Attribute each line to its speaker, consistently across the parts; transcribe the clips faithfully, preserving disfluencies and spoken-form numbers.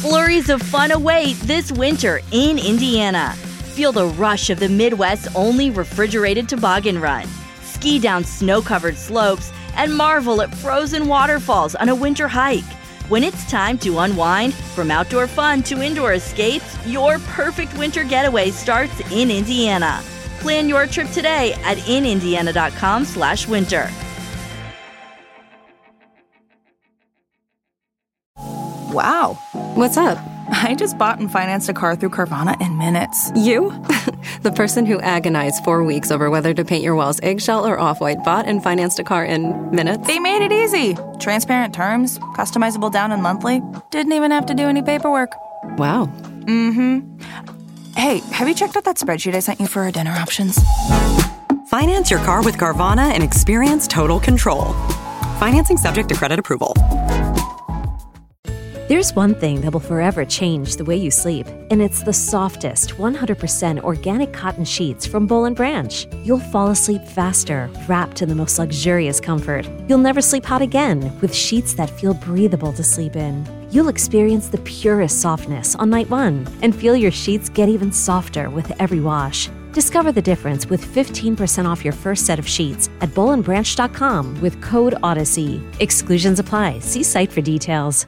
Speaker 1: Flurries of fun await this winter in Indiana. Feel the rush of the Midwest's only refrigerated toboggan run. Ski down snow-covered slopes and marvel at frozen waterfalls on a winter hike. When it's time to unwind, from outdoor fun to indoor escapes, your perfect winter getaway starts in Indiana. Plan your trip today at in indiana dot com slash winter.
Speaker 2: Wow.
Speaker 3: What's up?
Speaker 2: I just bought and financed a car through Carvana in minutes.
Speaker 3: You? The person who agonized four weeks over whether to paint your walls eggshell or off-white bought and financed a car in minutes?
Speaker 2: They made it easy. Transparent terms, customizable down and monthly. Didn't even have to do any paperwork.
Speaker 3: Wow.
Speaker 2: Mm-hmm. Hey, have you checked out that spreadsheet I sent you for our dinner options?
Speaker 4: Finance your car with Carvana and experience total control. Financing subject to credit approval.
Speaker 5: There's one thing that will forever change the way you sleep, and it's the softest, one hundred percent organic cotton sheets from Boll and Branch. You'll fall asleep faster, wrapped in the most luxurious comfort. You'll never sleep hot again with sheets that feel breathable to sleep in. You'll experience the purest softness on night one and feel your sheets get even softer with every wash. Discover the difference with fifteen percent off your first set of sheets at boll and branch dot com with code Odyssey. Exclusions apply. See site for details.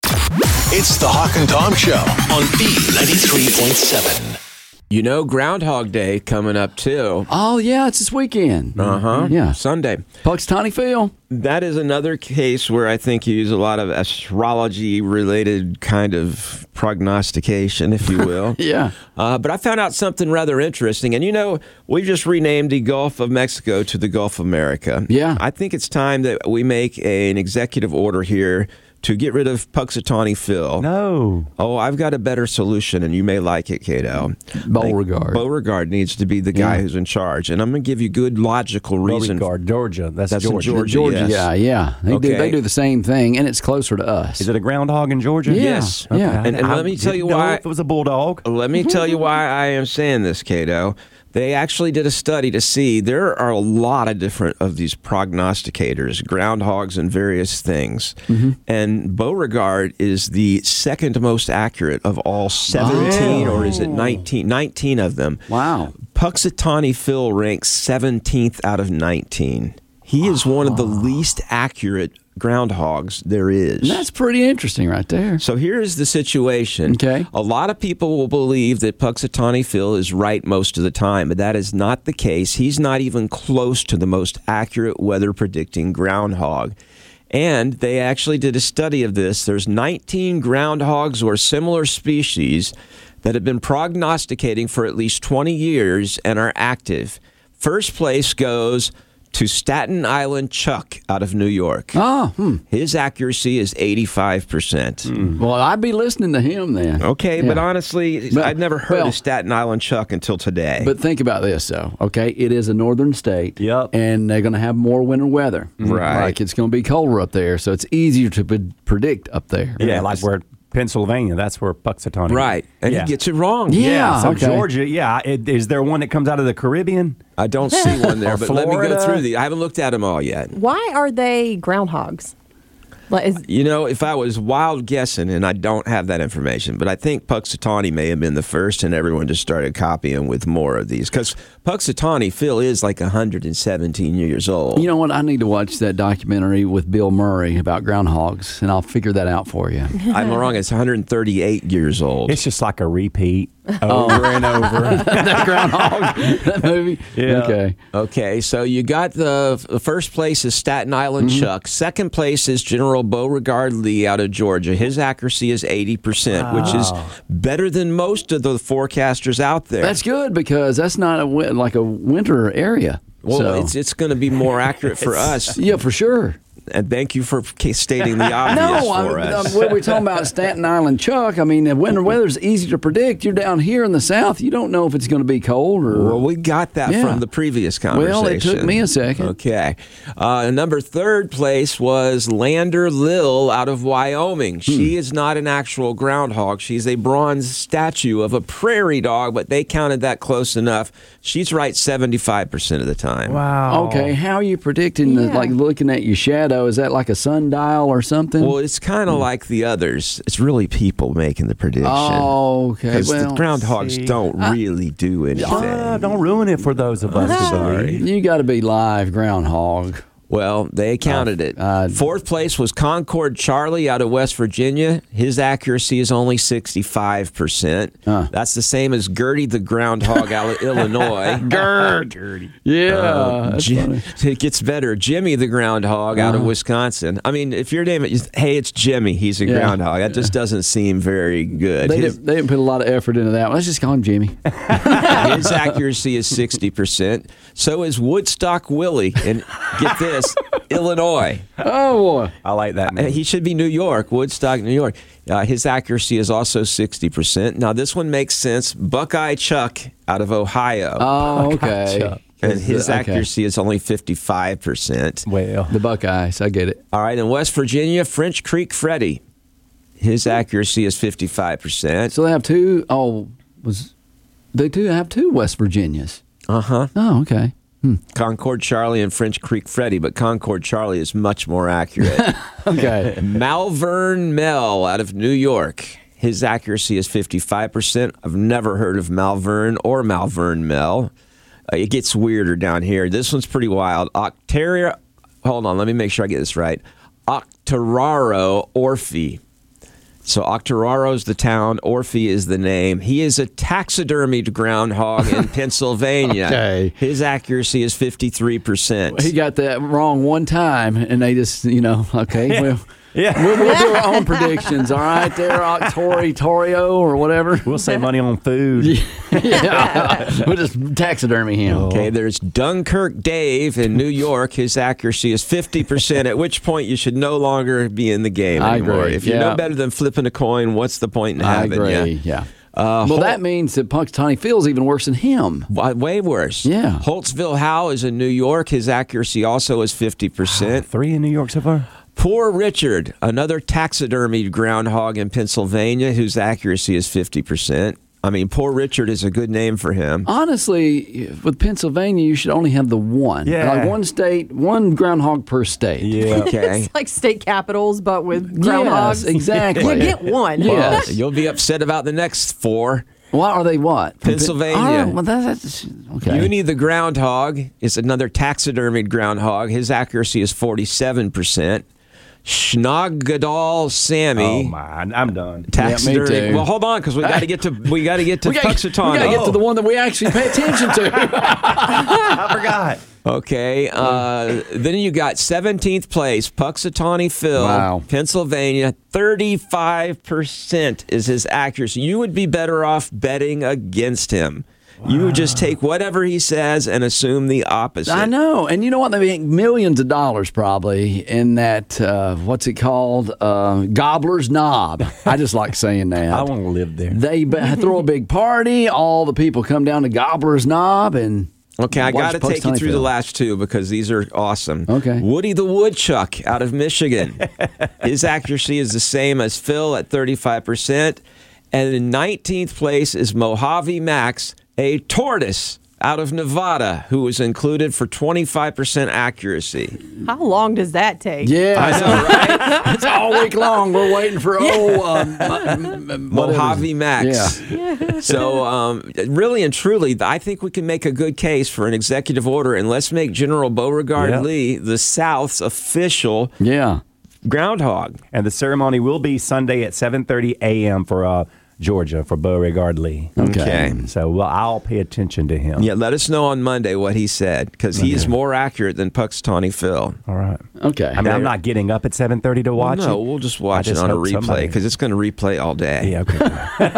Speaker 6: It's the Hawk and Tom Show on B ninety-three point seven.
Speaker 7: You know, Groundhog Day coming up, too.
Speaker 8: Oh, yeah, it's this weekend.
Speaker 7: Uh-huh.
Speaker 8: Yeah.
Speaker 7: Sunday.
Speaker 8: Punxsutawney Phil.
Speaker 7: That is another case where I think you use a lot of astrology-related kind of prognostication, if you will.
Speaker 8: Yeah.
Speaker 7: Uh, but I found out something rather interesting. And, you know, we just renamed the Gulf of Mexico to the Gulf of America.
Speaker 8: Yeah.
Speaker 7: I think it's time that we make a, an executive order here to get rid of Punxsutawney Phil.
Speaker 9: No.
Speaker 7: Oh, I've got a better solution, and you may like it, Cato.
Speaker 8: Beauregard.
Speaker 7: Beauregard needs to be the guy
Speaker 8: Yeah.
Speaker 7: who's in charge. And I'm going to give you good logical reason.
Speaker 9: Beauregard, Georgia. That's,
Speaker 7: That's in
Speaker 9: Georgia.
Speaker 7: Georgia.
Speaker 8: Georgia,
Speaker 7: yes.
Speaker 8: yeah, yeah. They,
Speaker 7: Okay.
Speaker 8: do, they do the same thing, and it's closer to us.
Speaker 9: Is it a groundhog in Georgia?
Speaker 8: Yeah.
Speaker 7: Yes.
Speaker 8: Okay. Yeah.
Speaker 7: And, and
Speaker 9: I
Speaker 7: let me tell you
Speaker 9: didn't know
Speaker 7: why.
Speaker 9: if it was a bulldog.
Speaker 7: Let me tell you why I am saying this, Cato. They actually did a study to see there are a lot of different of these prognosticators, groundhogs and various things.
Speaker 8: Mm-hmm.
Speaker 7: And Beauregard is the second most accurate of all seventeen, or is it nineteen? nineteen of them.
Speaker 8: Wow.
Speaker 7: Punxsutawney Phil ranks seventeenth out of nineteen. He is one of the least accurate groundhogs there is.
Speaker 8: And that's pretty interesting right there.
Speaker 7: So here's the situation.
Speaker 8: Okay.
Speaker 7: A lot of people will believe that Punxsutawney Phil is right most of the time, but that is not the case. He's not even close to the most accurate weather predicting groundhog. And they actually did a study of this. There's nineteen groundhogs or similar species that have been prognosticating for at least twenty years and are active. First place goes to Staten Island Chuck out of New York.
Speaker 8: Oh, hmm.
Speaker 7: His accuracy is eighty-five percent.
Speaker 8: Mm. Well, I'd be listening to him then.
Speaker 7: Okay,
Speaker 8: Yeah.
Speaker 7: but honestly,
Speaker 8: But-
Speaker 7: I'd never heard
Speaker 8: well-
Speaker 7: of Staten Island Chuck until today.
Speaker 8: But think about this, though. Okay, it is a northern state.
Speaker 9: Yep.
Speaker 8: And they're going to have more winter weather.
Speaker 7: Right.
Speaker 8: Like it's going to be colder up there, so it's easier to pre- predict up there.
Speaker 9: Yeah, like where Pennsylvania. That's where Punxsutawney.
Speaker 7: right, and
Speaker 9: yeah.
Speaker 7: he gets it wrong.
Speaker 8: Yeah.
Speaker 9: Yeah. So
Speaker 8: okay.
Speaker 9: Georgia. Yeah. It, is there one that comes out of the Caribbean?
Speaker 7: I don't see one there,
Speaker 9: Or
Speaker 7: but let me go
Speaker 9: Florida?
Speaker 7: through the. I haven't looked at them all yet.
Speaker 10: Why are they groundhogs? Like, is,
Speaker 7: You know, if I was wild guessing, and I don't have that information, but I think Punxsutawney may have been the first, and everyone just started copying with more of these. Because Punxsutawney Phil is like one hundred seventeen years old.
Speaker 8: You know what? I need to watch that documentary with Bill Murray about groundhogs, and I'll figure that out for you.
Speaker 7: I'm wrong. It's one hundred thirty-eight years old.
Speaker 9: It's just like a repeat over and over.
Speaker 8: that groundhog, that movie.
Speaker 9: Yeah.
Speaker 8: Okay.
Speaker 7: Okay, so you got the, the first place is Staten Island
Speaker 8: Mm-hmm.
Speaker 7: Chuck. Second place is General Beauregard Lee out of Georgia. His accuracy is eighty percent, which is better than most of the forecasters out there.
Speaker 8: That's good because that's not a win- like a winter area.
Speaker 7: well,
Speaker 8: so.
Speaker 7: it's it's going to be more accurate for us.
Speaker 8: Yeah, for sure.
Speaker 7: And thank you for ca- stating the obvious
Speaker 8: No,
Speaker 7: for
Speaker 8: I,
Speaker 7: us.
Speaker 8: I, when we're talking about Staten Island Chuck, I mean, the winter weather's easy to predict. You're down here in the South. You don't know if it's going to be cold or...
Speaker 7: Well, we got that
Speaker 8: Yeah.
Speaker 7: from the previous conversation.
Speaker 8: Well, it took me a second.
Speaker 7: Okay. Uh, number third place was Lander Lill out of Wyoming.
Speaker 8: Hmm.
Speaker 7: She is not an actual groundhog. She's a bronze statue of a prairie dog, but they counted that close enough. She's right seventy-five percent of the time.
Speaker 9: Wow.
Speaker 8: Okay, how are you predicting, the,
Speaker 10: Yeah.
Speaker 8: like looking at your shadow though? Is that like a sundial or something?
Speaker 7: Well, it's kind of like the others. It's really people making the prediction.
Speaker 8: Oh, okay.
Speaker 7: Because
Speaker 8: Well,
Speaker 7: the groundhogs
Speaker 9: see,
Speaker 7: don't
Speaker 8: I-
Speaker 7: really do anything.
Speaker 9: Ah, don't ruin it for those of us who believe.
Speaker 8: You got to be live groundhog.
Speaker 7: Well, they counted it.
Speaker 8: uh,
Speaker 7: Fourth place was Concord Charlie out of West Virginia. His accuracy is only sixty-five percent.
Speaker 8: Huh.
Speaker 7: That's the same as Gertie the Groundhog out of Illinois.
Speaker 8: Gerd. Yeah.
Speaker 7: Uh,
Speaker 8: that's
Speaker 7: Ji-
Speaker 8: funny.
Speaker 7: it gets better. Jimmy the Groundhog out of Wisconsin. I mean, if your name is, hey, it's Jimmy, he's a
Speaker 8: Yeah.
Speaker 7: groundhog. That just doesn't seem very good.
Speaker 8: They
Speaker 7: His,
Speaker 8: didn't, they didn't put a lot of effort into that one. Let's just call him Jimmy.
Speaker 7: his accuracy is sixty percent. So is Woodstock Willie. And get this, Illinois.
Speaker 8: Oh, boy.
Speaker 9: I like that
Speaker 7: Uh,
Speaker 9: name.
Speaker 7: He should be New York, Woodstock, New York. Uh, his accuracy is also sixty percent. Now, this one makes sense. Buckeye Chuck out of Ohio.
Speaker 8: Oh, okay.
Speaker 9: Chuck.
Speaker 7: and his
Speaker 8: Okay.
Speaker 7: accuracy is only fifty-five percent.
Speaker 9: Well,
Speaker 8: The Buckeyes. I get it.
Speaker 7: All right, in West Virginia, French Creek Freddy. His accuracy is fifty-five percent.
Speaker 8: So they have two. Oh, was they do have two West Virginias?
Speaker 7: Uh huh.
Speaker 8: Oh, okay.
Speaker 7: Concord Charlie and French Creek Freddy, but Concord Charlie is much more accurate.
Speaker 8: Okay.
Speaker 7: Malvern Mel out of New York. His accuracy is fifty-five percent. I've never heard of Malvern or Malvern Mel. Uh, it gets weirder down here. This one's pretty wild. Octaria, hold on, let me make sure I get this right. Octoraro Orphy. So Octoraro is the town, Orphy is the name. He is a taxidermied groundhog in Pennsylvania.
Speaker 8: Okay.
Speaker 7: His accuracy is fifty-three percent.
Speaker 8: He got that wrong one time, and they just, you know, okay, well,
Speaker 9: yeah.
Speaker 8: we'll, we'll do our own predictions, all right, there, Octori, Torio, or whatever.
Speaker 9: We'll save money on food.
Speaker 8: Yeah, we'll just taxidermy him.
Speaker 7: Okay, there's Dunkirk Dave in New York. His accuracy is fifty percent, at which point you should no longer be in the game
Speaker 8: I
Speaker 7: anymore.
Speaker 8: agree,
Speaker 7: If you
Speaker 8: yeah.
Speaker 7: know better than flipping a coin, what's the point in
Speaker 8: I
Speaker 7: having
Speaker 8: agree,
Speaker 7: you?
Speaker 8: yeah.
Speaker 7: Uh,
Speaker 8: well,
Speaker 7: Hol-
Speaker 8: that means that Punxsutawney Phil's even worse than him.
Speaker 7: Wa- Way worse.
Speaker 8: Yeah.
Speaker 7: Holtzville Howe is in New York. His accuracy also is fifty percent.
Speaker 9: Three in New York so far.
Speaker 7: Poor Richard, another taxidermied groundhog in Pennsylvania, whose accuracy is fifty percent. I mean, Poor Richard is a good name for him.
Speaker 8: Honestly, with Pennsylvania, you should only have the one.
Speaker 9: Yeah.
Speaker 8: Like one state, one groundhog per state.
Speaker 9: Yeah.
Speaker 7: Okay.
Speaker 10: It's like state capitals, but with groundhogs.
Speaker 8: Yes, exactly.
Speaker 10: You get one.
Speaker 8: Yes.
Speaker 7: You'll be upset about the next four.
Speaker 8: What are they? What?
Speaker 7: Pennsylvania.
Speaker 8: Oh, well, that- that's okay.
Speaker 7: Uni the groundhog is another taxidermied groundhog. His accuracy is forty-seven percent. Schnogadal Sammy.
Speaker 9: Oh my, I'm done.
Speaker 7: Taxidermy.
Speaker 8: Yeah, me too.
Speaker 7: Well, hold on, because we got to get to we got to get to
Speaker 8: we got to
Speaker 7: Punxsutawney.
Speaker 8: get to the one that we actually pay attention to.
Speaker 9: I forgot.
Speaker 7: Okay. Uh, then you got seventeenth place, Punxsutawney Phil,
Speaker 8: Wow.
Speaker 7: Pennsylvania. thirty-five percent is his accuracy. You would be better off betting against him. You would just take whatever he says and assume the opposite.
Speaker 8: I know, and you know what? They make millions of dollars probably in that. Uh, what's it called? Uh, Gobbler's Knob. I just like saying that.
Speaker 9: I want to live there.
Speaker 8: They b- throw a big party. All the people come down to Gobbler's Knob and.
Speaker 7: Okay, I got
Speaker 8: watch
Speaker 7: to take you
Speaker 8: Punxsutawney
Speaker 7: through the
Speaker 8: Phil.
Speaker 7: last two because these are awesome.
Speaker 8: Okay.
Speaker 7: Woody the Woodchuck out of Michigan. His accuracy is the same as Phil at thirty-five percent. And in nineteenth place is Mojave Max, a tortoise out of Nevada, who was included for twenty-five percent accuracy.
Speaker 10: How long does that take?
Speaker 8: Yeah,
Speaker 7: I know, right?
Speaker 8: it's all week long. We're waiting for oh, um, m- m- whatever.
Speaker 7: Mojave Max.
Speaker 8: Yeah.
Speaker 7: So, um, really and truly, I think we can make a good case for an executive order, and let's make General Beauregard
Speaker 9: Yep.
Speaker 7: Lee the South's official
Speaker 8: Yeah.
Speaker 7: groundhog.
Speaker 9: And the ceremony will be Sunday at seven thirty a.m. for uh, Georgia, for Beauregard Lee.
Speaker 7: Okay.
Speaker 9: So well, I'll pay attention to him.
Speaker 7: Yeah, let us know on Monday what he said, because he is more accurate than Punxsutawney Phil.
Speaker 9: All right.
Speaker 8: Okay.
Speaker 9: I mean, I'm not getting up at seven thirty to watch
Speaker 7: no,
Speaker 9: it.
Speaker 7: we'll just
Speaker 9: I
Speaker 7: watch
Speaker 9: just
Speaker 7: it on a
Speaker 9: hope
Speaker 7: replay,
Speaker 9: somebody-
Speaker 7: because it's going to replay all day.
Speaker 9: Yeah, okay.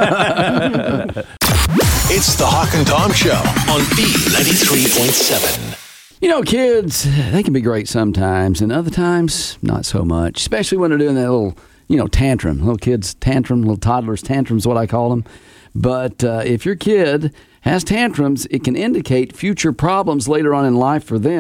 Speaker 6: It's the Hawk and Tom Show on B ninety-three point seven.
Speaker 8: You know, kids, they can be great sometimes, and other times, not so much, especially when they're doing that little, you know, tantrum. Little kids' tantrum, little toddlers' tantrums, what I call them. But uh, if your kid has tantrums, it can indicate future problems later on in life for them,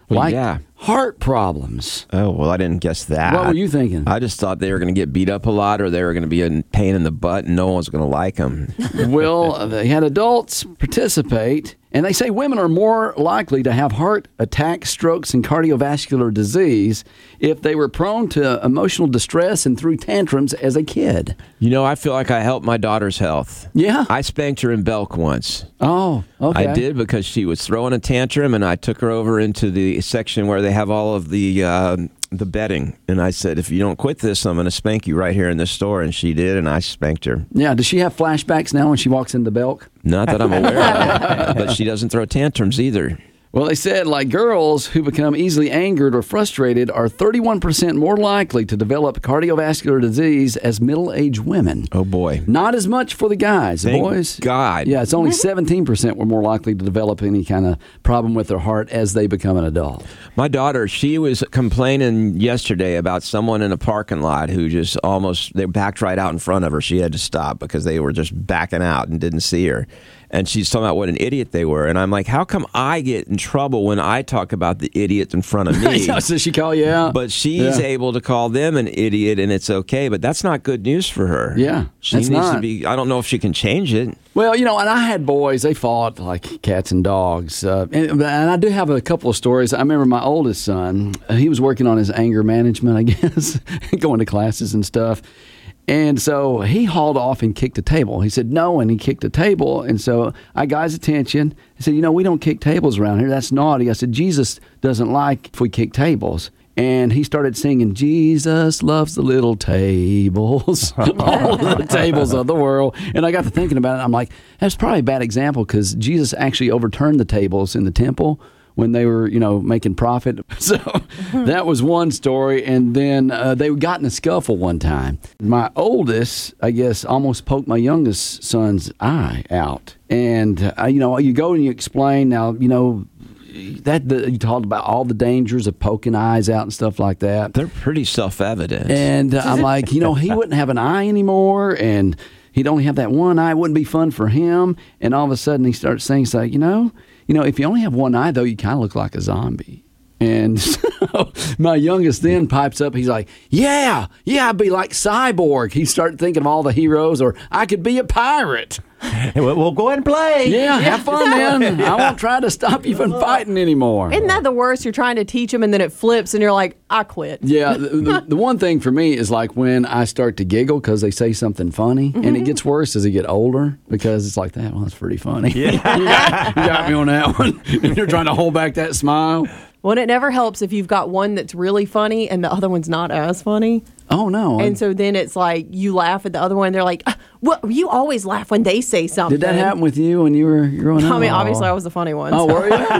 Speaker 7: Well,
Speaker 8: like
Speaker 7: yeah.
Speaker 8: heart problems.
Speaker 7: Oh, well, I didn't guess that.
Speaker 8: What were you thinking?
Speaker 7: I just thought they were going to get beat up a lot, or they were going to be a pain in the butt and no one was going to like them.
Speaker 8: Well, they had adults participate, and they say women are more likely to have heart attacks, strokes, and cardiovascular disease if they were prone to emotional distress and threw tantrums as a kid.
Speaker 7: You know, I feel like I helped my daughter's health.
Speaker 8: Yeah?
Speaker 7: I spanked her in Belk once.
Speaker 8: Oh, okay.
Speaker 7: I did, because she was throwing a tantrum, and I took her over into the section where they have all of the uh, the bedding. And I said, if you don't quit this, I'm going to spank you right here in this store. And she did, and I spanked her.
Speaker 8: Yeah, does she have flashbacks now when she walks into Belk?
Speaker 7: Not that I'm aware of, but she doesn't throw tantrums either.
Speaker 8: Well, they said, like, girls who become easily angered or frustrated are thirty-one percent more likely to develop cardiovascular disease as middle-aged women.
Speaker 7: Oh, boy.
Speaker 8: Not as much for the guys. The
Speaker 7: Thank
Speaker 8: boys.
Speaker 7: God.
Speaker 8: Yeah, it's only seventeen percent were more likely to develop any kind of problem with their heart as they become an adult.
Speaker 7: My daughter, she was complaining yesterday about someone in a parking lot who just almost, they backed right out in front of her. She had to stop because they were just backing out and didn't see her. And she's talking about what an idiot they were. And I'm like, how come I get in trouble when I talk about the idiot in front of me?
Speaker 8: So she call you out?
Speaker 7: But she's
Speaker 8: Yeah.
Speaker 7: able to call them an idiot, and it's okay. But that's not good news for her.
Speaker 8: Yeah,
Speaker 7: She
Speaker 8: that's
Speaker 7: needs
Speaker 8: not.
Speaker 7: to be, I don't know if she can change it.
Speaker 8: Well, you know, and I had boys, they fought like cats and dogs. Uh, and, and I do have a couple of stories. I remember my oldest son, uh, he was working on his anger management, I guess, going to classes and stuff. And so he hauled off and kicked a table. He said no, and he kicked a table. And so I got his attention. I said, you know, we don't kick tables around here. That's naughty. I said, Jesus doesn't like if we kick tables. And he started singing, Jesus loves the little tables, all of the tables of the world. And I got to thinking about it. I'm like, that's probably a bad example because Jesus actually overturned the tables in the temple when they were, you know, making profit. So that was one story. And then uh, they got in a scuffle one time. My oldest, I guess, almost poked my youngest son's eye out. And, uh, you know, you go and you explain, now, you know, that the, you talked about all the dangers of poking eyes out and stuff like that.
Speaker 7: They're pretty self-evident.
Speaker 8: And uh, I'm like, you know, he wouldn't have an eye anymore, and he'd only have that one eye. It wouldn't be fun for him. And all of a sudden he starts saying, it's like, you know, you know, if you only have one eye, though, you kind of look like a zombie. And so my youngest then pipes up. He's like, yeah, yeah, I'd be like Cyborg. He started thinking of all the heroes, or I could be a pirate.
Speaker 9: We'll go ahead and play.
Speaker 8: Yeah, have fun, man. I won't try to stop you from fighting anymore.
Speaker 10: Isn't that the worst? You're trying to teach them, and then it flips, and you're like, I quit.
Speaker 8: Yeah, the, the, the one thing for me is like when I start to giggle because they say something funny, and it gets worse as they get older because it's like, that one's pretty funny. Yeah. you, got, you got me on that one. And you're trying to hold back that smile.
Speaker 10: Well, and it never helps if you've got one that's really funny and the other one's not as funny.
Speaker 8: Oh, no.
Speaker 10: And so then it's like you laugh at the other one. They're like, well, you always laugh when they say something.
Speaker 8: Did that happen with you when you were growing up?
Speaker 10: I mean, obviously I was the funny one.
Speaker 8: Oh,
Speaker 10: so.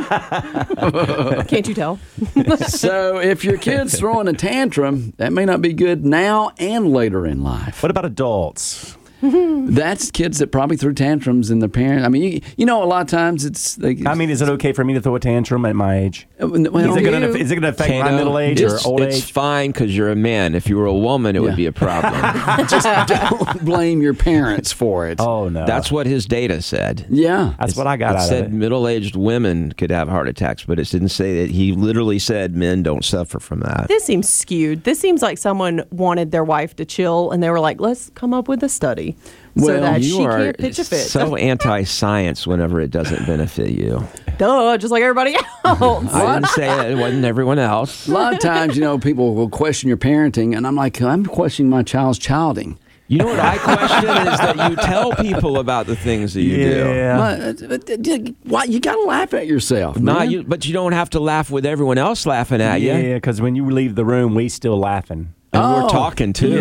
Speaker 8: were you?
Speaker 10: Can't you tell?
Speaker 8: So if your kid's throwing a tantrum, that may not be good now and later in life.
Speaker 9: What about adults?
Speaker 8: That's kids that probably threw tantrums in their parents. I mean, you, you know, a lot of times it's. They,
Speaker 9: I mean, is it okay for me to throw a tantrum at my age?
Speaker 8: Well,
Speaker 9: is it going to is it going to affect my
Speaker 7: Kano,
Speaker 9: middle age
Speaker 7: it's,
Speaker 9: or old
Speaker 7: it's
Speaker 9: age?
Speaker 7: It's fine because you're a man. If you were a woman, it
Speaker 8: Yeah.
Speaker 7: would be a problem.
Speaker 8: Just don't blame your parents for it.
Speaker 9: Oh no,
Speaker 7: That's what his data said.
Speaker 8: Yeah.
Speaker 9: that's what I got
Speaker 7: It
Speaker 9: out
Speaker 7: said
Speaker 9: of it.
Speaker 7: middle-aged women could have heart attacks, but it didn't say that. He literally said men don't suffer from that.
Speaker 10: This seems skewed. This seems like someone wanted their wife to chill, and they were like, let's come up with a study so
Speaker 8: Well,
Speaker 10: that
Speaker 7: you
Speaker 10: she
Speaker 7: are
Speaker 10: can't pitch a fit.
Speaker 7: so anti-science whenever it doesn't benefit you.
Speaker 10: Duh, just like everybody else.
Speaker 7: I didn't say that. It wasn't everyone else.
Speaker 8: A lot of times, you know, people will question your parenting, and I'm like, I'm questioning my child's childing.
Speaker 7: You know what I question is that you tell people about the things that you do.
Speaker 9: Yeah.
Speaker 8: But, why you got to laugh at yourself?
Speaker 7: Nah,
Speaker 8: man.
Speaker 7: you, but you don't have to laugh with everyone else laughing at you.
Speaker 9: Yeah, because when you leave the room, we still laughing.
Speaker 7: And
Speaker 8: Oh.
Speaker 7: we're talking too.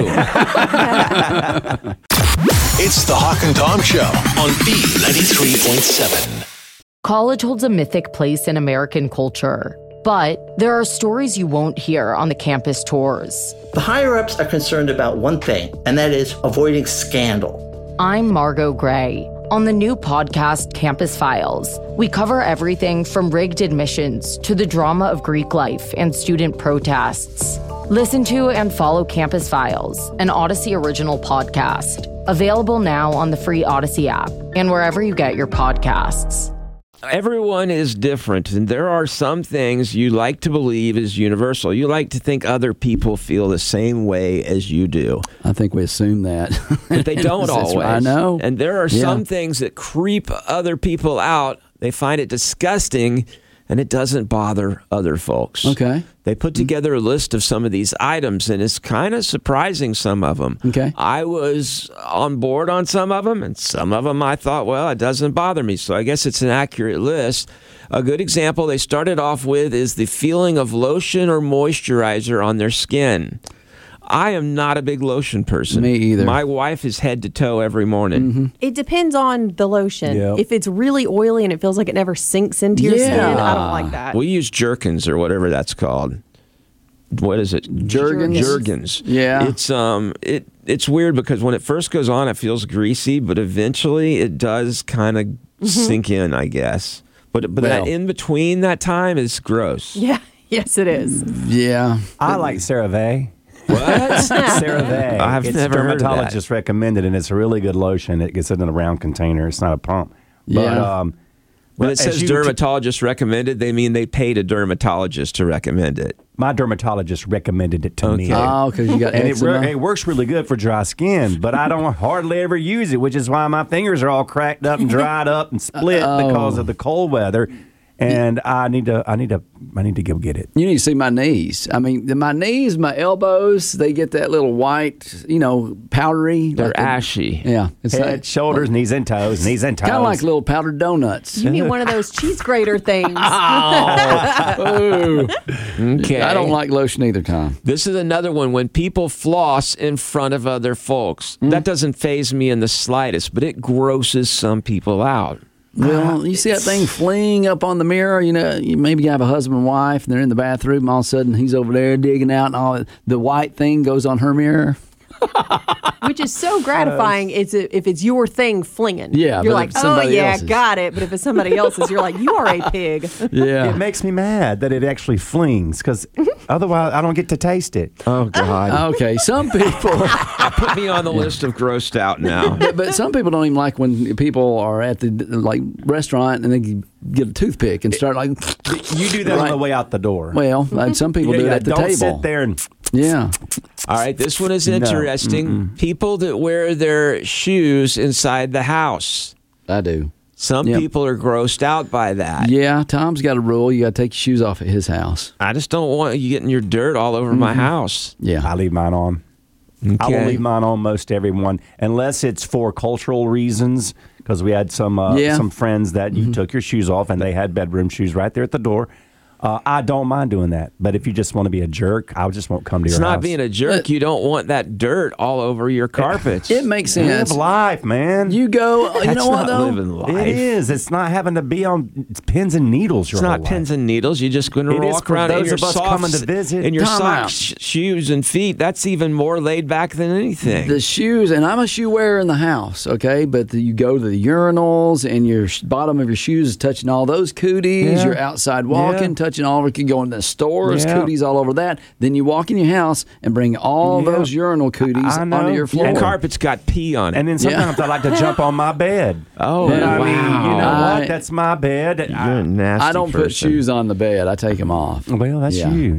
Speaker 6: It's the Hawk and Tom Show on B ninety-three point seven.
Speaker 11: College holds a mythic place in American culture, but there are stories you won't hear on the campus tours.
Speaker 12: The higher-ups are concerned about one thing, and that is avoiding scandal.
Speaker 11: I'm Margot Gray. On the new podcast, Campus Files, we cover everything from rigged admissions to the drama of Greek life and student protests. Listen to and follow Campus Files, an Odyssey original podcast. Available now on the free Odyssey app and wherever you get your podcasts.
Speaker 7: Everyone is different, and there are some things you like to believe is universal. You like to think other people feel the same way as you do.
Speaker 8: I think we assume that.
Speaker 7: But they don't always.
Speaker 8: I know.
Speaker 7: And there are
Speaker 8: Yeah.
Speaker 7: some things that creep other people out. They find it disgusting, and it doesn't bother other folks.
Speaker 8: Okay.
Speaker 7: They put together a list of some of these items, and it's kind of surprising, some of them.
Speaker 8: Okay.
Speaker 7: I was on board on some of them, and some of them I thought, well, it doesn't bother me. So I guess it's an accurate list. A good example they started off with is the feeling of lotion or moisturizer on their skin. I am not a big lotion person.
Speaker 8: Me either.
Speaker 7: My wife is head to toe every morning.
Speaker 8: Mm-hmm.
Speaker 10: It depends on the lotion.
Speaker 9: Yep.
Speaker 10: If it's really oily and it feels like it never sinks into your
Speaker 8: Yeah.
Speaker 10: skin, I don't like that.
Speaker 7: We use Jergens or whatever that's called. What is it?
Speaker 8: Jergens?
Speaker 7: Jergens.
Speaker 8: Yeah.
Speaker 7: It's um it it's weird because when it first goes on it feels greasy, but eventually it does kind of sink in, I guess. But but
Speaker 8: Well.
Speaker 7: that in between that time is gross.
Speaker 10: Yeah. Yes, it is.
Speaker 8: Yeah.
Speaker 9: I like CeraVe.
Speaker 7: What?
Speaker 9: CeraVe.
Speaker 7: I've
Speaker 9: it's
Speaker 7: never heard of that.
Speaker 9: dermatologist recommended, and it's a really good lotion. It gets it in a round container. It's not a pump. But,
Speaker 8: Yeah.
Speaker 9: um,
Speaker 7: When
Speaker 9: but
Speaker 7: it says
Speaker 9: as you-
Speaker 7: dermatologist recommended, they mean they paid a dermatologist to recommend it.
Speaker 9: my dermatologist recommended it to me.
Speaker 7: Okay.
Speaker 8: Oh, because you got
Speaker 9: And it,
Speaker 8: eczema.
Speaker 9: wor- it works really good for dry skin, but I don't hardly ever use it, which is why my fingers are all cracked up and dried up and split
Speaker 8: Oh.
Speaker 9: because of the cold weather. And I need to, I need to, I need to go get it.
Speaker 8: You need to see my knees. I mean, the- my knees, my elbows, they get that little white, you know, powdery.
Speaker 7: They're
Speaker 8: like a-
Speaker 7: ashy.
Speaker 8: Yeah. It's
Speaker 9: Head,
Speaker 8: like,
Speaker 9: shoulders, knees, and toes. Knees and toes.
Speaker 8: kind of like little powdered donuts.
Speaker 10: You need one of those cheese grater things.
Speaker 8: Ooh.
Speaker 7: Okay.
Speaker 8: I don't like lotion either, Tom.
Speaker 7: This is another one when people floss in front of other folks. That doesn't faze me in the slightest, but it grosses some people out.
Speaker 8: Well, you see that thing fling up on the mirror. You know, you maybe you have a husband and wife, and they're in the bathroom. And all of a sudden, he's over there digging out, and all the white thing goes on her mirror.
Speaker 10: Which is so gratifying. It's if it's your thing flinging.
Speaker 8: Yeah,
Speaker 10: you're
Speaker 8: but
Speaker 10: like,
Speaker 8: if
Speaker 10: oh
Speaker 8: somebody
Speaker 10: yeah,
Speaker 8: else's-
Speaker 10: got it. But if it's somebody else's, you're like, you are a pig.
Speaker 8: Yeah.
Speaker 9: It makes me mad that it actually flings because otherwise I don't get to taste it.
Speaker 7: Oh, God.
Speaker 8: Okay, some people,
Speaker 7: Put me on the list of grossed out now.
Speaker 8: but, but some people don't even like when people are at the like restaurant and they get a toothpick and start like.
Speaker 9: You do that on the way out the door.
Speaker 8: Well, and some people
Speaker 9: Yeah,
Speaker 8: do it
Speaker 9: yeah,
Speaker 8: at the
Speaker 9: don't
Speaker 8: table.
Speaker 9: sit there and
Speaker 8: Yeah.
Speaker 7: All right, this one is
Speaker 9: No,
Speaker 7: interesting.
Speaker 9: mm-mm.
Speaker 7: People that wear their shoes inside the house.
Speaker 8: I do.
Speaker 7: Some
Speaker 8: Yep.
Speaker 7: people are grossed out by that.
Speaker 8: Yeah, Tom's got a rule. You got to take your shoes off at his house.
Speaker 7: I just don't want you getting your dirt all over my house.
Speaker 8: Yeah.
Speaker 9: I leave mine on. I will
Speaker 7: Okay.
Speaker 9: leave mine on most everyone, unless it's for cultural reasons. Because we had some uh,
Speaker 8: Yeah.
Speaker 9: some friends that you took your shoes off, and they had bedroom shoes right there at the door. Uh, I don't mind doing that, but if you just want to be a jerk, I just won't come to
Speaker 7: It's
Speaker 9: your
Speaker 7: not
Speaker 9: house.
Speaker 7: being a jerk. You don't want that dirt all over your carpets.
Speaker 8: It makes
Speaker 9: Live
Speaker 8: sense.
Speaker 9: life, man.
Speaker 8: You go, you
Speaker 7: That's
Speaker 8: know what,
Speaker 7: not
Speaker 8: though?
Speaker 7: living life.
Speaker 9: It is. It's not having to be on it's pins and needles.
Speaker 7: It's
Speaker 9: Your
Speaker 7: not
Speaker 9: whole
Speaker 7: pins
Speaker 9: life.
Speaker 7: and needles. You're just going to
Speaker 9: It is
Speaker 7: walk
Speaker 9: for
Speaker 7: around in
Speaker 9: those
Speaker 7: your
Speaker 9: of us
Speaker 7: socks,
Speaker 9: coming to visit.
Speaker 7: in your
Speaker 8: Time
Speaker 7: socks,
Speaker 8: out.
Speaker 7: sh- shoes, and feet. That's even more laid back than anything.
Speaker 8: The shoes, and I'm a shoe wearer in the house, okay? But the, you go to the urinals, and your sh- bottom of your shoes is touching all those cooties.
Speaker 9: Yeah.
Speaker 8: You're outside walking,
Speaker 9: Yeah.
Speaker 8: touching all of it. You go in the stores,
Speaker 9: Yeah.
Speaker 8: cooties all over that. Then you walk in your house and bring all
Speaker 9: Yeah.
Speaker 8: those urinal cooties
Speaker 9: I know.
Speaker 8: onto your floor.
Speaker 7: Your carpet's got pee on it.
Speaker 9: And then sometimes I like to jump on my bed.
Speaker 7: Oh,
Speaker 9: But I
Speaker 7: wow.
Speaker 9: mean, you know
Speaker 8: I-
Speaker 9: what? That's my bed.
Speaker 7: You're
Speaker 9: I-
Speaker 7: a nasty
Speaker 8: I don't put
Speaker 7: person.
Speaker 8: shoes on the bed. I take them off.
Speaker 9: well, that's
Speaker 8: Yeah.
Speaker 9: you.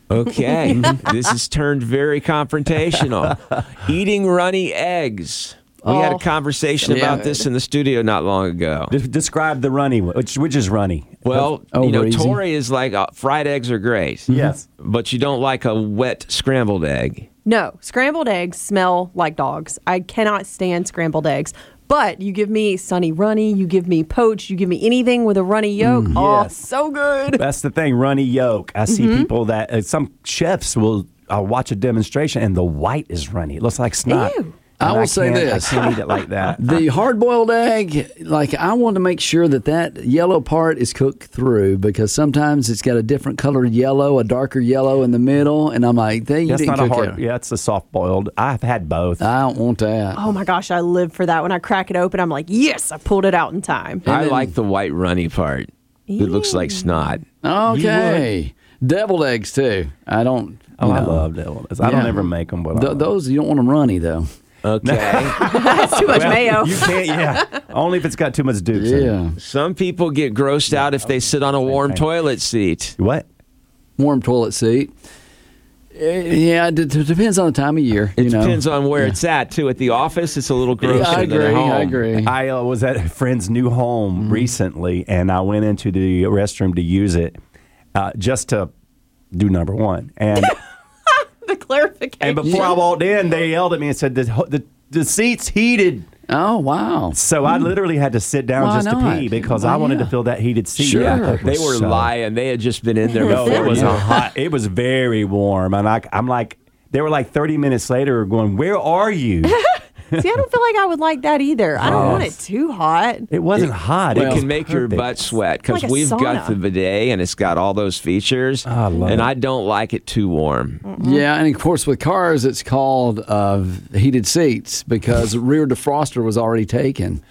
Speaker 7: Okay, this has turned very confrontational. Eating runny eggs. We had
Speaker 10: Oh.
Speaker 7: a conversation
Speaker 8: Yeah.
Speaker 7: about this in the studio not long ago.
Speaker 9: De- describe the runny one. Which, which is runny?
Speaker 7: Well,
Speaker 8: Over
Speaker 7: you know,
Speaker 8: easy.
Speaker 7: Tori is like uh, fried eggs are great.
Speaker 9: Yes.
Speaker 7: But you don't like a wet scrambled egg.
Speaker 10: No, scrambled eggs smell like dogs. I cannot stand scrambled eggs. But you give me sunny runny, you give me poached, you give me anything with a runny yolk. Oh,
Speaker 9: Yes.
Speaker 10: so good.
Speaker 9: That's the thing, runny yolk. I see people that uh, some chefs will uh, watch a demonstration and the white is runny. It looks like snot.
Speaker 10: Ew.
Speaker 8: I
Speaker 9: And
Speaker 8: will say
Speaker 9: can't-
Speaker 8: this.
Speaker 9: I can't eat it like that.
Speaker 8: The hard-boiled egg, like I want to make sure that that yellow part is cooked through because sometimes it's got a different colored yellow, a darker yellow in the middle, and I'm like, they you
Speaker 9: That's
Speaker 8: didn't
Speaker 9: not a
Speaker 8: cook
Speaker 9: hard.
Speaker 8: it.
Speaker 9: Yeah, it's a soft boiled. I've had both.
Speaker 8: I don't want that.
Speaker 10: Oh my gosh, I live for that. When I crack it open, I'm like, yes, I pulled it out in time.
Speaker 7: I
Speaker 8: then-
Speaker 7: like the white runny part. It looks like snot.
Speaker 8: Okay, deviled eggs too. I don't.
Speaker 9: oh,
Speaker 8: you
Speaker 9: I
Speaker 8: know.
Speaker 9: love deviled eggs. I don't
Speaker 8: Yeah.
Speaker 9: ever make them, but I
Speaker 8: Th-
Speaker 9: love
Speaker 8: those you don't want them runny though.
Speaker 7: Okay.
Speaker 10: That's too much
Speaker 9: Well,
Speaker 10: mayo.
Speaker 9: You can't, yeah. Only if it's got too much Dukes in it.
Speaker 8: Yeah.
Speaker 7: Some people get grossed out if they sit on a warm toilet seat.
Speaker 9: What?
Speaker 8: Warm toilet seat. Uh, Yeah, it d- d- depends on the time of year.
Speaker 7: It
Speaker 8: you know.
Speaker 7: depends on where it's at, too. At the office, it's a little grosser
Speaker 8: I
Speaker 7: than at
Speaker 8: agree.
Speaker 7: home.
Speaker 8: I agree.
Speaker 9: I uh, was at a friend's new home
Speaker 8: Mm-hmm.
Speaker 9: recently, and I went into the restroom to use it uh, just to do number one. And
Speaker 10: The clarification.
Speaker 9: and before I walked in, they yelled at me and said, the, the, the seat's heated.
Speaker 8: Oh, wow.
Speaker 9: So I literally had to sit down
Speaker 8: Why
Speaker 9: just
Speaker 8: not?
Speaker 9: to pee because
Speaker 8: Why,
Speaker 9: I wanted
Speaker 8: yeah.
Speaker 9: to feel that heated seat.
Speaker 8: Sure.
Speaker 9: Yeah, I thought it
Speaker 7: They
Speaker 9: was
Speaker 7: were
Speaker 9: so-
Speaker 7: lying. They had just been in there
Speaker 9: No,
Speaker 7: before.
Speaker 9: it was
Speaker 7: you.
Speaker 9: a hot. It was very warm, and I, I'm like, they were like thirty minutes later, going, "Where are you?"
Speaker 10: See, I don't feel like I would like that either. I don't want it
Speaker 9: Yes.
Speaker 10: too hot.
Speaker 9: It wasn't hot.
Speaker 7: It
Speaker 9: it was
Speaker 7: can make your
Speaker 9: perfect.
Speaker 7: butt sweat because
Speaker 10: Like a
Speaker 7: we've got
Speaker 10: sauna.
Speaker 7: the bidet and it's got all those features.
Speaker 9: I love
Speaker 7: and
Speaker 9: it.
Speaker 7: I don't like it too warm.
Speaker 8: Yeah, and of course with cars, it's called uh, heated seats because the rear defroster was already taken.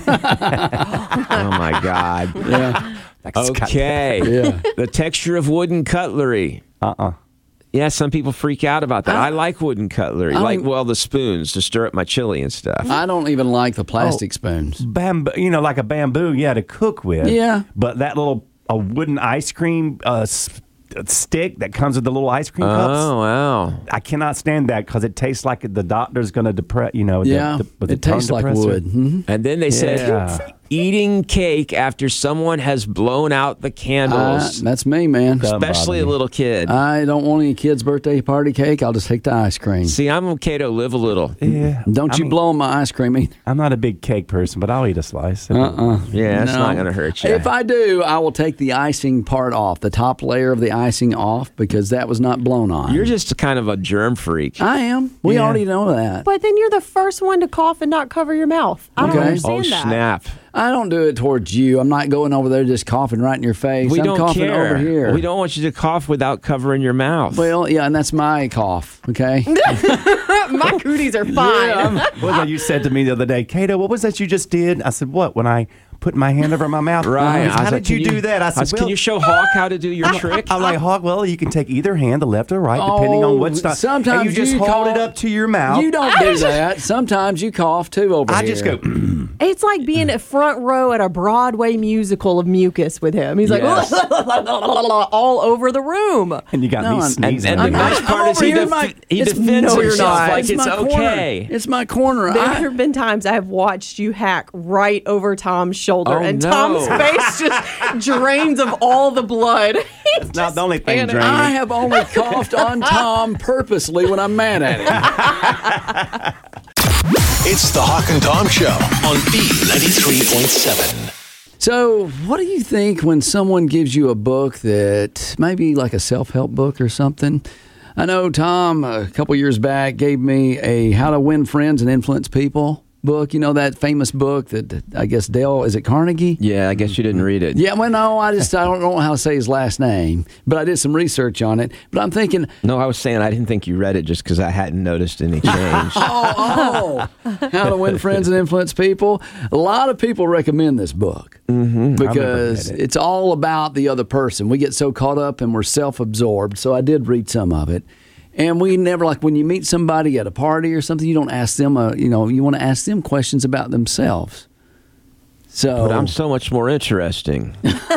Speaker 7: Oh my God.
Speaker 8: Yeah.
Speaker 7: Okay.
Speaker 8: Yeah.
Speaker 7: The texture of wooden cutlery.
Speaker 9: Uh-uh.
Speaker 7: Yeah, some people freak out about that. I, like wooden cutlery,
Speaker 8: I
Speaker 7: like
Speaker 8: don't-
Speaker 7: well the spoons to stir up my chili and stuff.
Speaker 8: I don't even like the plastic spoons.
Speaker 9: Bamboo, you know, like a bamboo, yeah, to cook with.
Speaker 8: Yeah.
Speaker 9: But that little a wooden ice cream uh, s- stick that comes with the little ice cream cups.
Speaker 7: Oh wow!
Speaker 9: I cannot stand that because it tastes like the doctor's going to depress. You know, the-
Speaker 8: Yeah,
Speaker 9: the, with the
Speaker 8: it tastes
Speaker 9: tongue
Speaker 8: like
Speaker 9: depressor.
Speaker 8: wood. Mhm.
Speaker 7: And then they
Speaker 9: Yeah.
Speaker 7: said eating cake after someone has blown out the
Speaker 8: Uh,
Speaker 7: candles,
Speaker 8: that's me, man.
Speaker 9: Doesn't
Speaker 7: especially a
Speaker 9: bother me.
Speaker 7: little kid.
Speaker 8: I don't want any kid's birthday party cake. I'll just take the ice cream.
Speaker 7: See, I'm okay to live a little.
Speaker 9: Yeah.
Speaker 8: Don't
Speaker 9: I
Speaker 8: you
Speaker 9: mean,
Speaker 8: blow on my ice cream either.
Speaker 9: I'm not a big cake person, but I'll eat a slice.
Speaker 8: Uh-uh.
Speaker 7: Yeah, it's
Speaker 8: No.
Speaker 7: not going to hurt you.
Speaker 8: If I do, I will take the icing part off, the top layer of the icing off, because that was not blown on.
Speaker 7: You're just a kind of a germ freak.
Speaker 8: I am. We
Speaker 9: Yeah.
Speaker 8: already know that.
Speaker 10: But then you're the first one to cough and not cover your mouth. I don't
Speaker 8: Okay.
Speaker 10: understand
Speaker 7: Oh
Speaker 10: that.
Speaker 7: snap!
Speaker 8: I don't do it towards you. I'm not going over there just coughing right in your face.
Speaker 7: We
Speaker 8: I'm
Speaker 7: don't
Speaker 8: coughing
Speaker 7: care.
Speaker 8: over here.
Speaker 7: We don't want you to cough without covering your mouth.
Speaker 8: Well, yeah, and that's my cough, okay?
Speaker 10: My cooties are fine.
Speaker 9: What was that you said to me the other day? Kato, what was that you just did? I said, what? When I put my hand over my mouth?
Speaker 7: Right.
Speaker 9: He goes,
Speaker 7: I was
Speaker 9: How
Speaker 7: like,
Speaker 9: did you,
Speaker 7: can
Speaker 9: do that? I said,
Speaker 7: was,
Speaker 9: well,
Speaker 7: can you show Hawk how to do your trick?
Speaker 9: I'm like, Hawk, well, you can take either hand, the left or right, depending
Speaker 8: Oh,
Speaker 9: on what's not.
Speaker 8: sometimes
Speaker 9: and you just
Speaker 8: you
Speaker 9: hold
Speaker 8: cough-
Speaker 9: it up to your mouth.
Speaker 8: You don't do that. Sometimes you cough too over
Speaker 9: I
Speaker 8: here.
Speaker 9: just go,
Speaker 10: It's like being at front row at a Broadway musical of mucus with him. He's like
Speaker 7: Yes.
Speaker 10: all over the room.
Speaker 9: and you got
Speaker 8: No,
Speaker 9: me
Speaker 8: I'm-
Speaker 7: And,
Speaker 9: sneezing.
Speaker 7: and the
Speaker 8: I'm
Speaker 7: nice
Speaker 8: not-
Speaker 7: part
Speaker 8: I'm
Speaker 7: is
Speaker 8: over
Speaker 7: he,
Speaker 8: here in
Speaker 7: def-
Speaker 8: my-
Speaker 7: he
Speaker 8: it's-
Speaker 7: defends
Speaker 10: no, you're
Speaker 7: himself
Speaker 10: not.
Speaker 7: like it's,
Speaker 8: my
Speaker 7: okay.
Speaker 8: corner. It's my corner.
Speaker 10: There
Speaker 8: I-
Speaker 10: have been times I've watched you hack right over Tom's shoulder,
Speaker 7: Oh,
Speaker 10: and
Speaker 7: no.
Speaker 10: Tom's face just drains of all the blood.
Speaker 9: It's not the only thing
Speaker 10: standing-
Speaker 9: draining.
Speaker 8: I have only coughed on Tom purposely when I'm mad at him.
Speaker 6: It's the Hawk and Tom Show on B ninety-three point seven.
Speaker 8: So, what do you think when someone gives you a book that maybe like a self-help book or something? I know Tom a couple years back gave me a How to Win Friends and Influence People book. You know that famous book that I guess Dale, is it Carnegie?
Speaker 7: Yeah, I guess you didn't read it.
Speaker 8: Yeah, well, no, I just I don't know how to say his last name, but I did some research on it. But I'm thinking,
Speaker 7: No, I was saying I didn't think you read it just because I hadn't noticed any change.
Speaker 8: oh, oh, How to Win Friends and Influence People. A lot of people recommend this book
Speaker 7: Mm-hmm.
Speaker 8: because
Speaker 9: read it.
Speaker 8: it's all about the other person. We get so caught up and we're self-absorbed. So I did read some of it. And we never, like when you meet somebody at a party or something, you don't ask them, a, you know, you want to ask them questions about themselves. So,
Speaker 7: But I'm so much more interesting.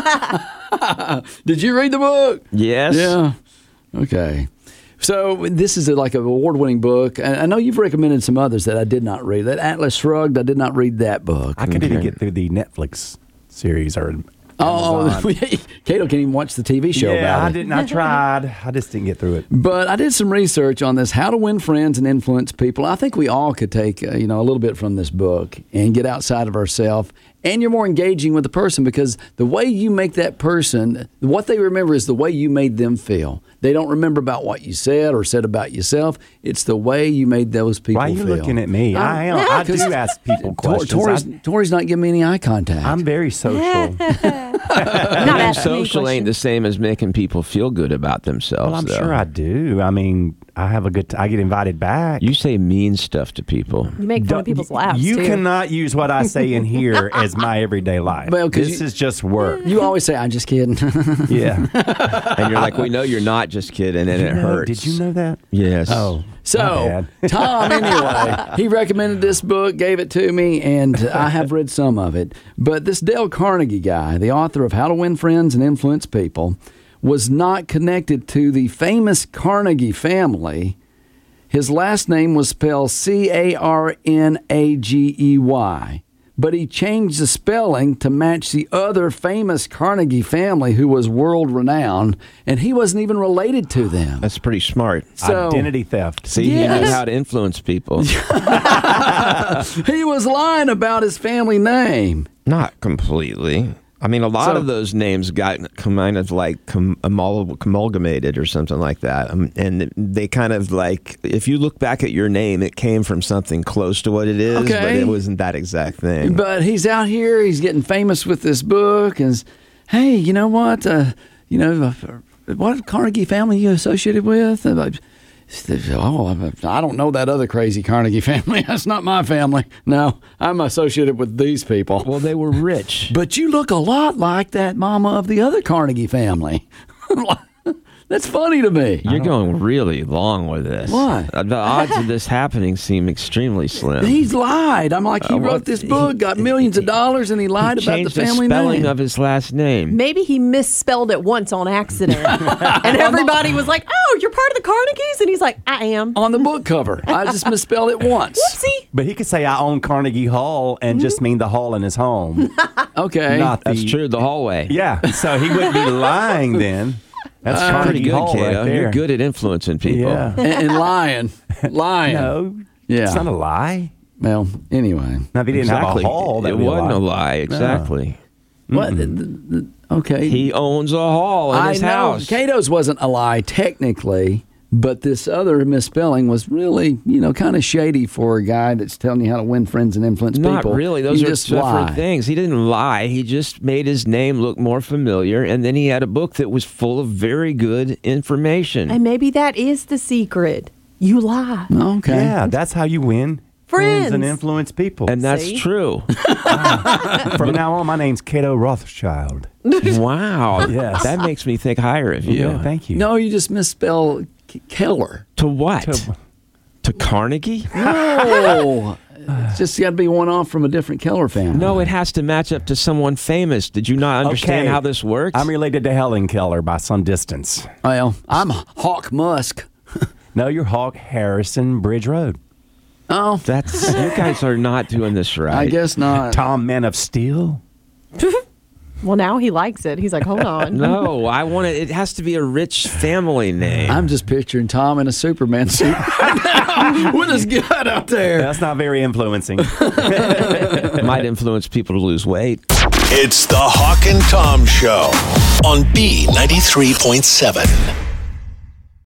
Speaker 8: did you read the book?
Speaker 7: Yes.
Speaker 8: Yeah. Okay. So this is a, like an award-winning book. And I know you've recommended some others that I did not read. That Atlas Shrugged, I did not read that book.
Speaker 9: I couldn't even get through the Netflix series or
Speaker 8: Oh,
Speaker 9: Amazon.
Speaker 8: Cato can't even watch the T V show
Speaker 9: yeah,
Speaker 8: about
Speaker 9: I
Speaker 8: it.
Speaker 9: didn't. I tried. I just didn't get through it.
Speaker 8: But I did some research on this, how to win friends and influence people. I think we all could take, uh, you know, a little bit from this book and get outside of ourselves. And you're more engaging with the person because the way you make that person, what they remember is the way you made them feel. They don't remember about what you said or said about yourself. It's the way you made those people
Speaker 9: Why are you
Speaker 8: feel.
Speaker 9: looking at me? I am. I do ask people
Speaker 8: Tor-
Speaker 9: questions.
Speaker 8: Tori's,
Speaker 9: I-
Speaker 8: Tori's not giving me any eye contact.
Speaker 9: I'm very social.
Speaker 10: Not
Speaker 7: Being
Speaker 10: asking me
Speaker 7: social ain't the same as making people feel good about themselves.
Speaker 9: Well, I'm
Speaker 7: though.
Speaker 9: sure I do. I mean, I have a good. T- I get invited back.
Speaker 7: You say mean stuff to people.
Speaker 10: You make fun
Speaker 9: Don't-
Speaker 10: of people's laughs.
Speaker 9: You
Speaker 10: too.
Speaker 9: cannot use what I say in here as my everyday life.
Speaker 8: Well, 'cause
Speaker 9: this
Speaker 8: you-
Speaker 9: is just work.
Speaker 8: You always say, I'm just kidding.
Speaker 9: Yeah.
Speaker 7: And you're like, we know you're not just kidding, and
Speaker 9: Did
Speaker 7: it
Speaker 9: you know-
Speaker 7: hurts.
Speaker 9: Did you know that?
Speaker 7: Yes.
Speaker 9: Oh.
Speaker 8: So, Tom, anyway, he recommended this book, gave it to me, and I have read some of it. But this Dale Carnegie guy, the author of How to Win Friends and Influence People, was not connected to the famous Carnegie family. His last name was spelled C A R N A G E Y. But he changed the spelling to match the other famous Carnegie family who was world-renowned, and he wasn't even related to them.
Speaker 7: That's pretty smart.
Speaker 8: So,
Speaker 9: identity theft.
Speaker 7: See,
Speaker 8: yes.
Speaker 7: he knew how to influence people.
Speaker 8: He was lying about his family name.
Speaker 7: Not completely. I mean, a lot
Speaker 8: So-
Speaker 7: of those names got kind of like com- amol- amalgamated or something like that. Um, and they kind of like, if you look back at your name, it came from something close to what it is,
Speaker 8: Okay.
Speaker 7: but it wasn't that exact thing.
Speaker 8: But he's out here, he's getting famous with this book, and hey, you know what? Uh, you know, uh, what Carnegie family you associated with? Uh, Oh, I don't know that other crazy Carnegie family. That's not my family. No, I'm associated with these people.
Speaker 7: Well, they were rich.
Speaker 8: But you look a lot like that mama of the other Carnegie family. That's funny to me.
Speaker 7: You're going really long with this.
Speaker 8: Why?
Speaker 7: Uh, The odds of this happening seem extremely slim.
Speaker 8: He's lied. I'm like, he
Speaker 7: Uh,
Speaker 8: wrote
Speaker 7: what-
Speaker 8: this book, got millions of dollars, and he lied
Speaker 7: He
Speaker 8: about the
Speaker 7: changed
Speaker 8: family
Speaker 7: spelling
Speaker 8: name.
Speaker 7: of his last name.
Speaker 10: Maybe he misspelled it once on accident. And everybody was like, oh, you're part of the Carnegies? And he's like, I am.
Speaker 8: On the book cover. I just misspelled it once.
Speaker 10: Whoopsie.
Speaker 9: But he could say, I own Carnegie Hall, and just mean the hall in his home.
Speaker 8: Okay.
Speaker 9: Not the,
Speaker 7: That's true, the hallway.
Speaker 9: Yeah, so he wouldn't be lying then. That's
Speaker 7: Uh,
Speaker 9: Carnegie
Speaker 7: pretty good,
Speaker 9: Hall
Speaker 7: Kato.
Speaker 9: right there.
Speaker 7: You're good at influencing people.
Speaker 9: Yeah.
Speaker 8: and, and lying. Lying.
Speaker 9: No,
Speaker 8: Yeah.
Speaker 9: it's not a lie.
Speaker 8: Well, anyway.
Speaker 9: Now, if he didn't
Speaker 7: Exactly.
Speaker 9: have a hall, that
Speaker 7: it
Speaker 9: would be
Speaker 7: wasn't
Speaker 9: a
Speaker 7: a
Speaker 9: lie.
Speaker 7: lie, exactly.
Speaker 8: What? The- the- the- okay.
Speaker 7: He owns a hall in
Speaker 8: I
Speaker 7: his
Speaker 8: know.
Speaker 7: house.
Speaker 8: Cato's wasn't a lie technically, but this other misspelling was really, you know, kind of shady for a guy that's telling you how to win friends and influence
Speaker 7: Not
Speaker 8: people.
Speaker 7: really. Those
Speaker 8: You
Speaker 7: are
Speaker 8: just
Speaker 7: separate
Speaker 8: lie.
Speaker 7: things. He didn't lie. He just made his name look more familiar, and then he had a book that was full of very good information.
Speaker 10: And maybe that is the secret. You lie.
Speaker 8: Okay.
Speaker 9: Yeah, that's how you win
Speaker 10: Friends.
Speaker 9: and influence people.
Speaker 7: And that's
Speaker 10: See?
Speaker 7: true.
Speaker 9: From now on, my name's Cato Rothschild.
Speaker 7: Wow.
Speaker 9: Yes.
Speaker 7: That makes me think higher of you.
Speaker 9: Yeah, thank you.
Speaker 8: No, you just misspell K- Keller.
Speaker 7: To what?
Speaker 9: To-
Speaker 7: To Carnegie?
Speaker 8: No. It's just got to be one off from a different Keller family.
Speaker 7: No, it has to match up to someone famous. Did you not understand
Speaker 9: Okay.
Speaker 7: how this works?
Speaker 9: I'm related to Helen Keller by some distance.
Speaker 8: Well, I'm Hawk Musk.
Speaker 9: No, you're Hawk Harrison Bridge Road.
Speaker 8: Oh,
Speaker 7: That's you guys are not doing this right.
Speaker 8: I guess not.
Speaker 9: Tom Man of Steel.
Speaker 10: Well, now he likes it. He's like, hold on.
Speaker 7: No, I want it. It has to be a rich family name.
Speaker 8: I'm just picturing Tom in a Superman suit with his gut out there.
Speaker 9: That's not very influencing.
Speaker 7: Might influence people to lose weight.
Speaker 6: It's the Hawk and Tom Show on B ninety-three point seven.